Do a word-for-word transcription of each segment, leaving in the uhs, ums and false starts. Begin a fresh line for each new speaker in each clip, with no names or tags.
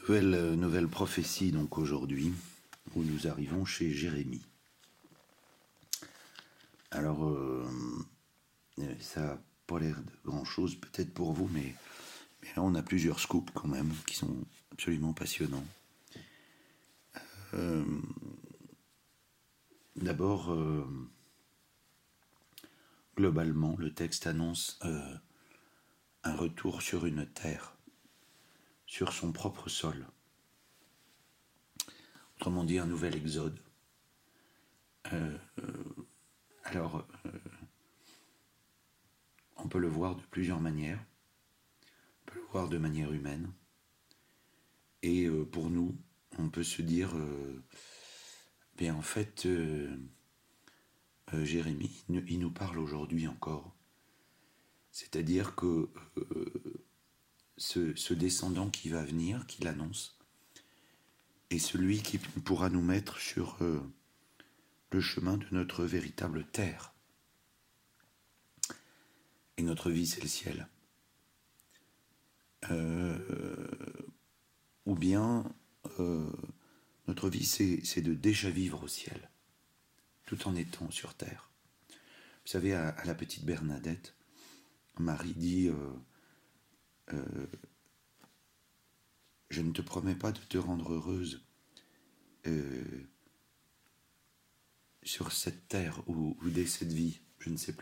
Nouvelle, nouvelle prophétie donc aujourd'hui, où nous arrivons chez Jérémie. Alors, euh, ça n'a pas l'air de grand-chose peut-être pour vous, mais, mais là on a plusieurs scoops quand même, qui sont absolument passionnants. Euh, D'abord, euh, globalement, le texte annonce euh, un retour sur une terre, sur son propre sol. Autrement dit, un nouvel exode. Euh, euh, alors, euh, on peut le voir de plusieurs manières. On peut le voir de manière humaine. Et euh, pour nous, on peut se dire, euh, bien en fait, euh, euh, Jérémie, il nous parle aujourd'hui encore. C'est-à-dire que euh, ce, ce descendant qui va venir, qui l'annonce, est celui qui pourra nous mettre sur euh, le chemin de notre véritable terre. Et notre vie, c'est le ciel. Euh, ou bien, euh, notre vie, c'est, c'est de déjà vivre au ciel, tout en étant sur terre. Vous savez, à, à la petite Bernadette, Marie dit euh, euh, « Je ne te promets pas de te rendre heureuse euh, sur cette terre ou, ou dès cette vie, je ne sais plus. »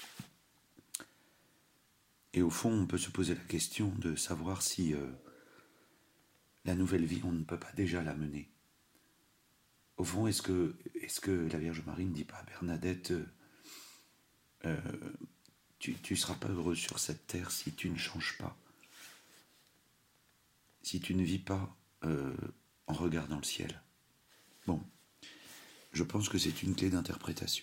Et au fond, on peut se poser la question de savoir si euh, la nouvelle vie, on ne peut pas déjà la mener. Au fond, est-ce que, est-ce que la Vierge Marie ne dit pas à Bernadette euh, euh, tu ne seras pas heureuse sur cette terre si tu ne changes pas, si tu ne vis pas euh, en regardant le ciel. Bon, je pense que c'est une clé d'interprétation.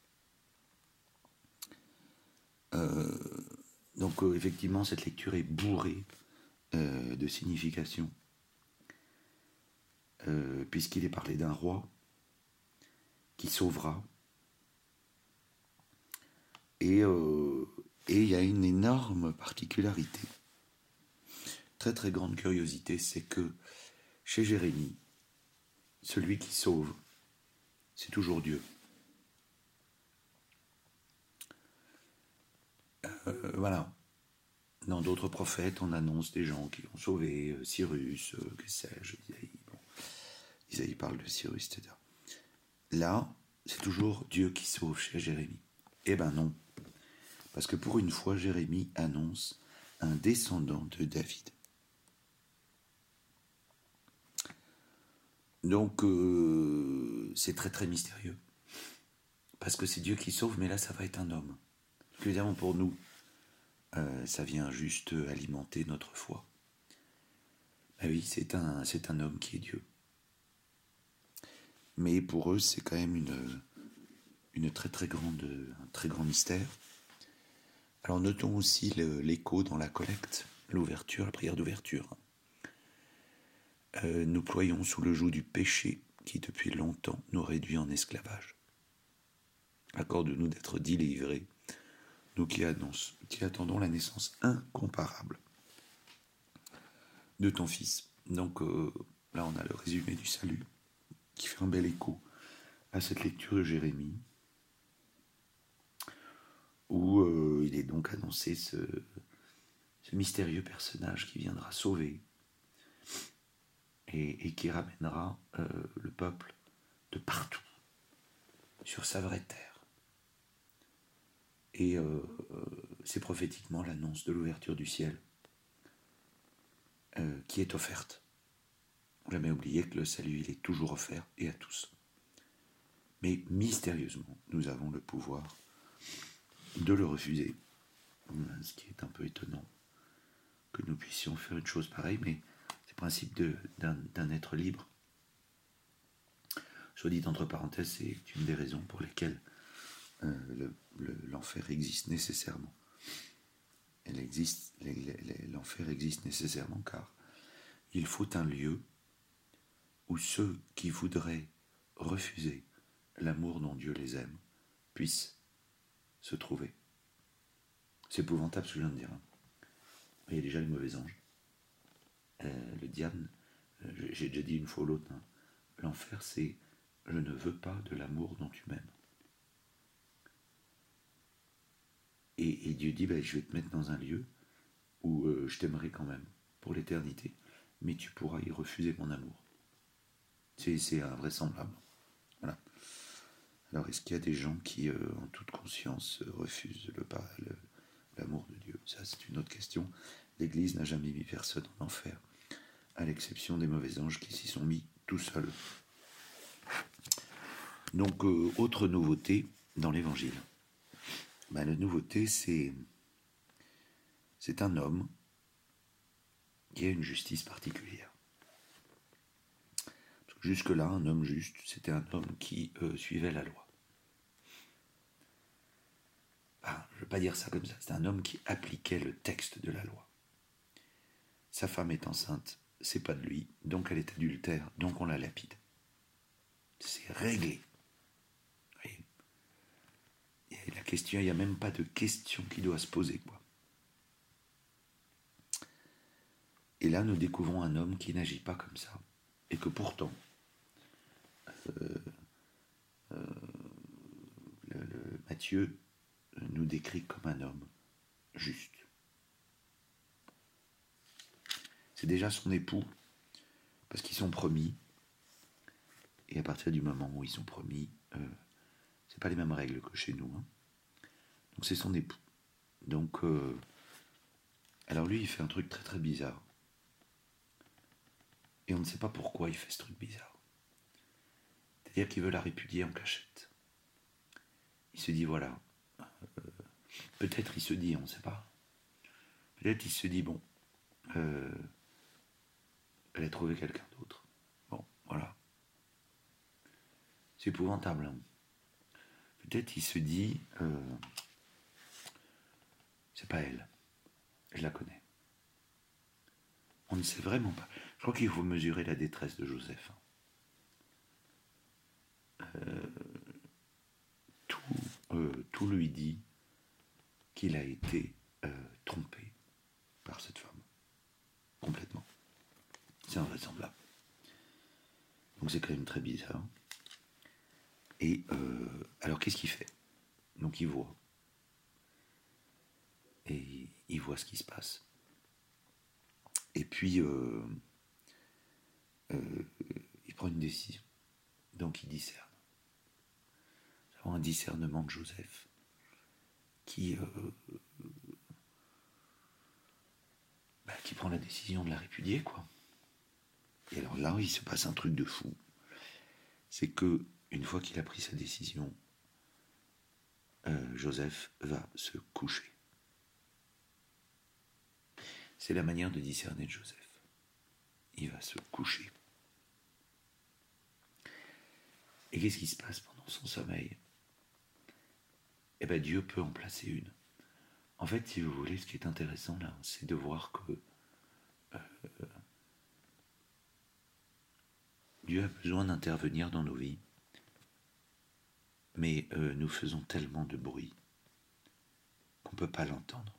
Euh, donc euh, effectivement, cette lecture est bourrée euh, de signification, euh, puisqu'il est parlé d'un roi qui sauvera, et euh, et il y a une énorme particularité, très très grande curiosité, c'est que chez Jérémie, celui qui sauve, c'est toujours Dieu. Euh, voilà. Dans d'autres prophètes, on annonce des gens qui vont sauver, euh, Cyrus, euh, que sais-je, Isaïe. Bon. Isaïe parle de Cyrus, et cetera. Là, c'est toujours Dieu qui sauve chez Jérémie. Eh ben non. Parce que pour une fois, Jérémie annonce un descendant de David. Donc, euh, c'est très très mystérieux. Parce que c'est Dieu qui sauve, mais là, ça va être un homme. Évidemment, pour nous, euh, ça vient juste alimenter notre foi. Ben oui, c'est un, c'est un homme qui est Dieu. Mais pour eux, c'est quand même une, une très très grande, un très grand mystère. Alors notons aussi le, l'écho dans la collecte, l'ouverture, la prière d'ouverture. Euh, nous ployons sous le joug du péché qui depuis longtemps nous réduit en esclavage. Accorde-nous d'être délivrés, nous qui, annonce, qui attendons la naissance incomparable de ton Fils. Donc euh, là on a le résumé du salut qui fait un bel écho à cette lecture de Jérémie, où euh, il est donc annoncé ce, ce mystérieux personnage qui viendra sauver et, et qui ramènera euh, le peuple de partout sur sa vraie terre. Et euh, c'est prophétiquement l'annonce de l'ouverture du ciel euh, qui est offerte. Jamais oublier que le salut, il est toujours offert et à tous. Mais mystérieusement, nous avons le pouvoir de le refuser. Ce qui est un peu étonnant que nous puissions faire une chose pareille, mais c'est le principe de, d'un, d'un être libre. Soit dit entre parenthèses, c'est une des raisons pour lesquelles euh, le, le, l'enfer existe nécessairement. Elle existe, l'enfer existe nécessairement car il faut un lieu où ceux qui voudraient refuser l'amour dont Dieu les aime puissent se trouver. C'est épouvantable ce que je viens de dire. Il y a déjà les mauvais anges. Euh, le diable j'ai déjà dit une fois ou l'autre, hein, l'enfer c'est « je ne veux pas de l'amour dont tu m'aimes ». Et, et Dieu dit bah, « je vais te mettre dans un lieu où euh, je t'aimerai quand même pour l'éternité, mais tu pourras y refuser mon amour ». C'est, c'est invraisemblable. Voilà. Alors est-ce qu'il y a des gens qui, euh, en toute conscience, refusent le, le, l'amour de Dieu ? Ça c'est une autre question. L'Église n'a jamais mis personne en enfer, à l'exception des mauvais anges qui s'y sont mis tout seuls. Donc, euh, autre nouveauté dans l'Évangile. Ben, la nouveauté, c'est, c'est un homme qui a une justice particulière. Jusque-là, un homme juste, c'était un homme qui euh, suivait la loi. Ben, je ne veux pas dire ça comme ça, c'est un homme qui appliquait le texte de la loi. Sa femme est enceinte, c'est pas de lui, donc elle est adultère, donc on la lapide. C'est réglé. Et la question, il n'y a même pas de question qui doit se poser, quoi. Et là, nous découvrons un homme qui n'agit pas comme ça, et que pourtant, euh, euh, le, le, Matthieu nous décrit comme un homme juste. C'est déjà son époux, parce qu'ils sont promis, et à partir du moment où ils sont promis, euh, c'est pas les mêmes règles que chez nous, hein. Donc c'est son époux. Donc, euh, alors lui, il fait un truc très très bizarre. Et on ne sait pas pourquoi il fait ce truc bizarre. C'est-à-dire qu'il veut la répudier en cachette. Il se dit, voilà, euh, peut-être il se dit, on ne sait pas, peut-être il se dit, bon, euh, elle a trouvé quelqu'un d'autre. Bon, voilà. C'est épouvantable, hein. Peut-être il se dit, euh, c'est pas elle, je la connais. On ne sait vraiment pas. Je crois qu'il faut mesurer la détresse de Joseph. Euh, tout, euh, tout lui dit qu'il a été euh, trompé par cette femme. Complètement. C'est invraisemblable. Donc c'est quand même très bizarre. Et euh, alors qu'est-ce qu'il fait ? Donc il voit. Et il voit ce qui se passe. Et puis euh, euh, il prend une décision. Donc il discerne. Nous avons un discernement de Joseph qui, euh, bah, qui prend la décision de la répudier, quoi. Et alors là, il se passe un truc de fou. C'est que une fois qu'il a pris sa décision, euh, Joseph va se coucher. C'est la manière de discerner de Joseph. Il va se coucher. Et qu'est-ce qui se passe pendant son sommeil ? Eh bien, Dieu peut en placer une. En fait, si vous voulez, ce qui est intéressant là, c'est de voir que euh, Dieu a besoin d'intervenir dans nos vies, mais euh, nous faisons tellement de bruit qu'on ne peut pas l'entendre.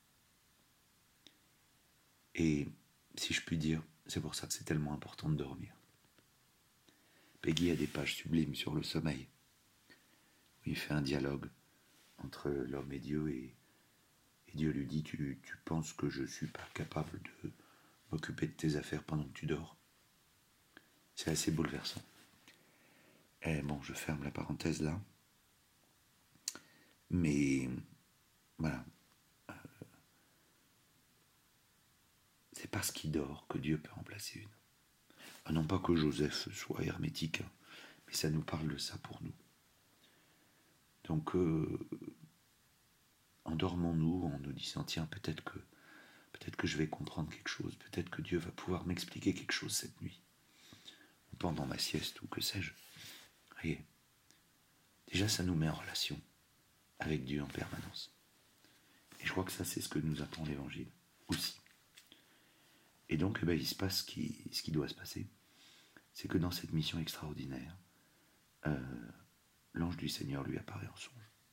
Et si je puis dire, c'est pour ça que c'est tellement important de dormir. Peggy a des pages sublimes sur le sommeil, où il fait un dialogue entre l'homme et Dieu, et, et Dieu lui dit, tu, tu penses que je ne suis pas capable de m'occuper de tes affaires pendant que tu dors ? C'est assez bouleversant. Et bon, je ferme la parenthèse là. Mais voilà. Euh, c'est parce qu'il dort que Dieu peut en placer une. Ah, non pas que Joseph soit hermétique, hein, mais ça nous parle de ça pour nous. Donc, euh, endormons-nous en nous disant, tiens, peut-être que, peut-être que je vais comprendre quelque chose, peut-être que Dieu va pouvoir m'expliquer quelque chose cette nuit, ou pendant ma sieste, ou que sais-je. Voyez, déjà, ça nous met en relation avec Dieu en permanence. Et je crois que ça, c'est ce que nous apprend l'Évangile aussi. Et donc, eh ben, il se passe ce qui, ce qui doit se passer. C'est que dans cette mission extraordinaire, euh, l'ange du Seigneur lui apparaît en songe.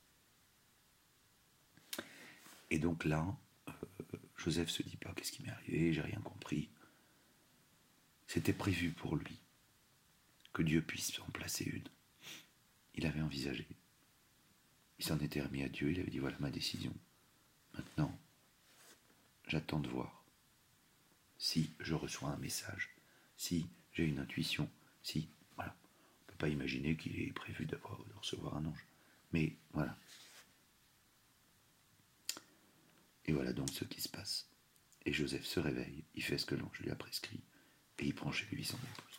Et donc là, euh, Joseph se dit pas, qu'est-ce qui m'est arrivé ? J'ai rien compris. C'était prévu pour lui que Dieu puisse en placer une. Il avait envisagé. Il s'en était remis à Dieu, il avait dit voilà ma décision. Maintenant, j'attends de voir si je reçois un message, si j'ai une intuition, si, voilà. On ne peut pas imaginer qu'il est prévu d'avoir, de recevoir un ange. Mais voilà. Et voilà donc ce qui se passe. Et Joseph se réveille, il fait ce que l'ange lui a prescrit, et il prend chez lui son épouse.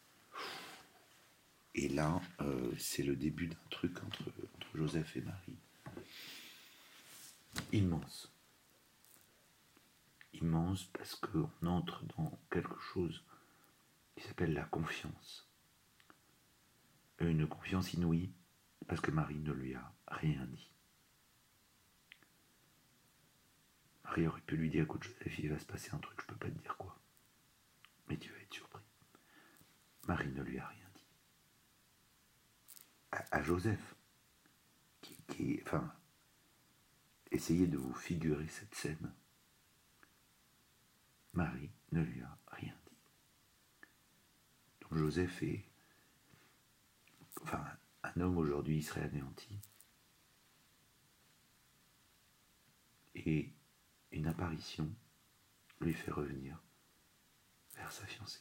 Et là, euh, c'est le début d'un truc entre, entre Joseph et Marie. Immense. Immense parce qu'on entre dans quelque chose qui s'appelle la confiance. Une confiance inouïe parce que Marie ne lui a rien dit. Marie aurait pu lui dire, écoute Joseph, il va se passer un truc, je peux pas te dire quoi. Mais tu vas être surpris. Marie ne lui a rien dit. À, à Joseph, qui, qui, enfin, essayez de vous figurer cette scène. Marie ne lui a rien dit. Donc Joseph est, enfin, un homme aujourd'hui il serait anéanti. Et une apparition lui fait revenir vers sa fiancée.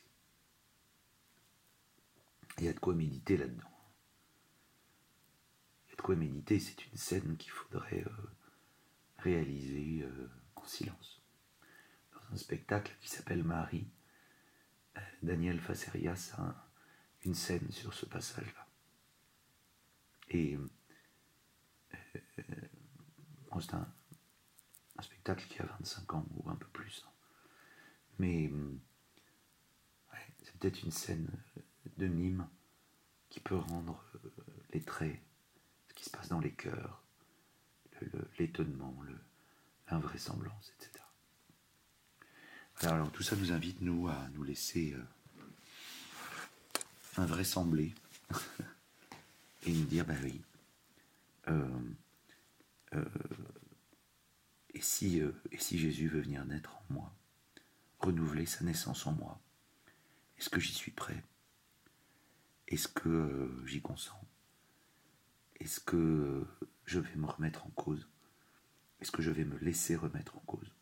Il y a de quoi méditer là-dedans. Il y a de quoi méditer, c'est une scène qu'il faudrait euh, réaliser euh, en silence. Dans un spectacle qui s'appelle Marie, euh, Daniel Facerias a un, une scène sur ce passage-là. Et euh, bon, c'est un, un spectacle qui a vingt-cinq ans ou un peu plus. Mais ouais, c'est peut-être une scène de mime qui peut rendre euh, les traits, ce qui se passe dans les cœurs, le, le, l'étonnement, le, l'invraisemblance, et cetera. Alors, alors tout ça nous invite, nous, à nous laisser euh, invraisembler et nous dire, ben oui, euh, euh, et, si, euh, et si Jésus veut venir naître en moi, renouveler sa naissance en moi, est-ce que j'y suis prêt? Est-ce que euh, j'y consens? Est-ce que euh, je vais me remettre en cause? Est-ce que je vais me laisser remettre en cause?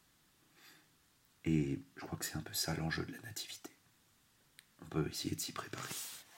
Et je crois que c'est un peu ça l'enjeu de la nativité. On peut essayer de s'y préparer.